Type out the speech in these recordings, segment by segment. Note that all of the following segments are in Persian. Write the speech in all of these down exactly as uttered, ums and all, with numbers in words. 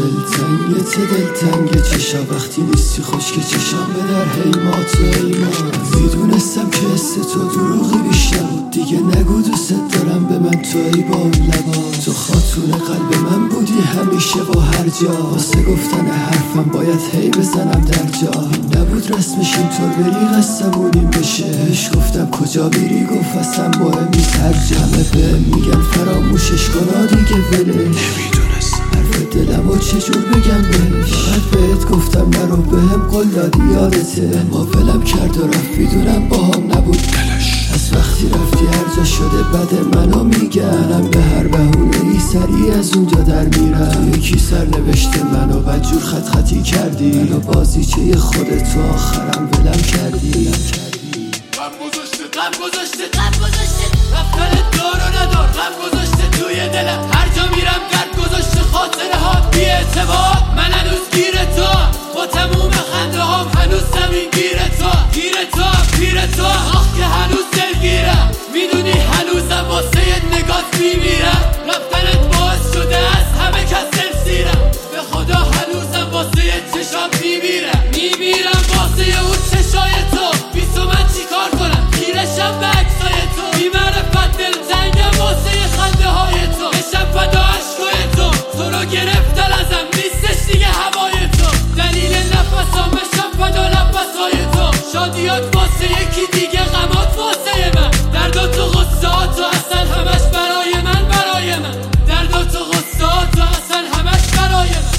دلتنگه ته دلتنگه چشا وقتی نیستی خشک چشام به در حیمات و ایمات. میدونستم که حس تو دروغی بیش نبود، دیگه نگو دوست دارم به من تو ای با اون لبات. تو خاتون قلب من بودی همیشه و هر جا، واسه گفتن حرفم باید هی بزنم در جا. نبود رسمش اینطور بری قصمونیم بشه، بهش گفتم کجا میری گفت اصلا مهم نیست هر جا. همه بهم میگن فراموشش کنا دیگه ولش، نمیدونستم حرف دلم و چجور بگم بهش. فقط بهت گفتم نرو بهم قول دادی یادته، اما ولم کرد و رفت میدونم با هم نبود دلش. از وقتی رفتی هر جا شده بد منو میگن، به هر بهونه ای سریع از اونجا در میرم. تو یکی سر نوشته منو بدجور خط خطی کردی، منو بازیچه خودت تو آخرم ولم کردی. غم گذاشته غم گذاشته غم گذاشته رفتن دار و ندار، غم گذاشته توی دلم هر جا میرم درد گذاشته. خاطره ها بی اعتبار من هنوز گیر تو، با تموم خنده هام هنوز زمین گیر تو. گیر تو پیر تو آخ که هنوز دلگیرم، میدونی هنوزم واسه نگات میمیرم. رفتنت باعث شده از همه کس دل سیرم، به خدا هنوزم واسه چشام میمیرم. میمیرم واسه اون چشای تو، بیستو من چی کار کنم خیرشم به عکسای تو. بی‌معرفت دلتنگم واسه خنده های تو، بشم فدا عشقای تو. تو رو گرفتن ازم نیستش دیگه هوای تو، دلیل نفسام بشم فدا نفسای تو. شادیات واسه یکی دیگه، غمات واسه من، دردات و غصات و اصلا همش برای من برای من. دردات و غصات و اصلا همش برای من.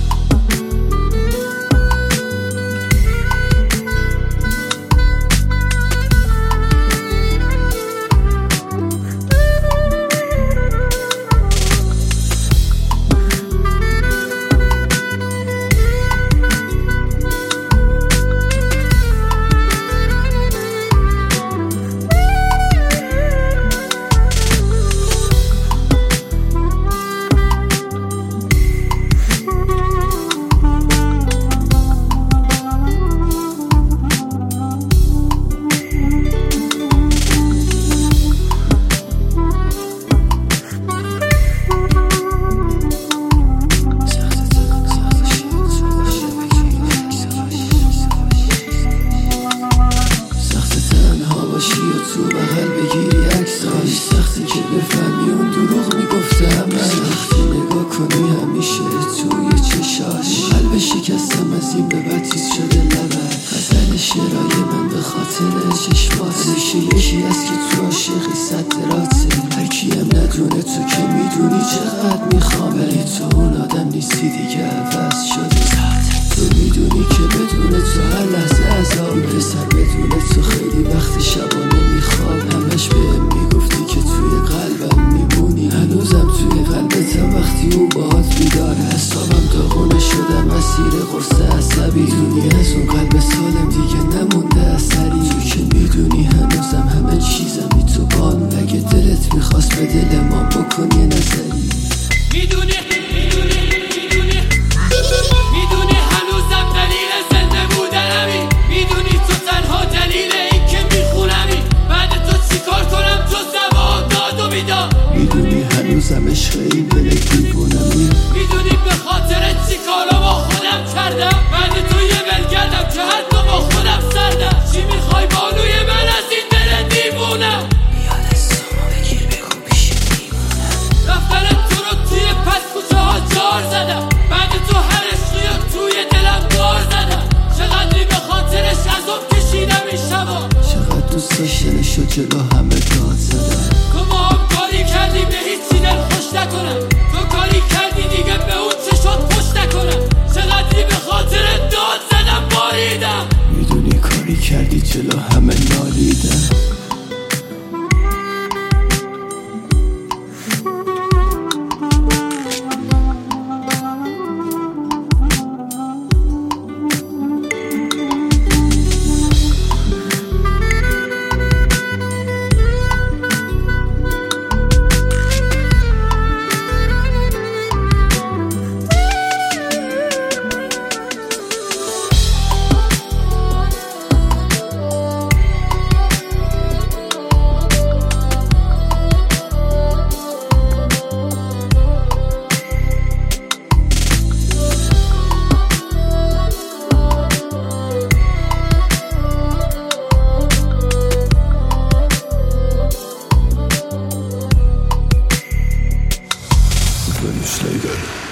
تو بغل بگیری عکساش، سختی که بفهمی اون دروغ میگفته همه. سختی نگاه کنی همیشه توی چشاش، قلب شکستم از این به بعد تیز شده لبت. غزل شعرهای من به خاطر چشمات، همیشه یکی هست که تو عاشقی صدراته. هر کیم ندونه تو که میدونی چقدر میخوام، ولی تو اون آدم نیستی دیگه عوض شده. تو میدونی که بدون تو هر لحظه عذاب، پسر بدون تو خیلی وقت شبانه میخوام. همش بهم میگفتی که توی قلبم میمونی، هنوزم توی قلبتم وقتی اون باهات بیداره. حسابم داغونه شدم اسیر قرص عصبی، دونی از اون قلب سالم دیگه نمونده اثری. تو که میدونی هنوزم همه چیزم بی تو بان، اگه دلت میخواست به دل ما بکن یه نظری. میدونی میدونی میدونی میدونی هنوزم دلیل زنده بودنمی، میدونی تو تنها دلیل این که میخونمی. بعد تو چی کار کنم جز دوام داد و بیداد، میدونی هنوزم عشق این دل دیوونمی. میدونی به خاطر چی کارا با خودم کردم، بعد تو یه ول کردم که هر Schläger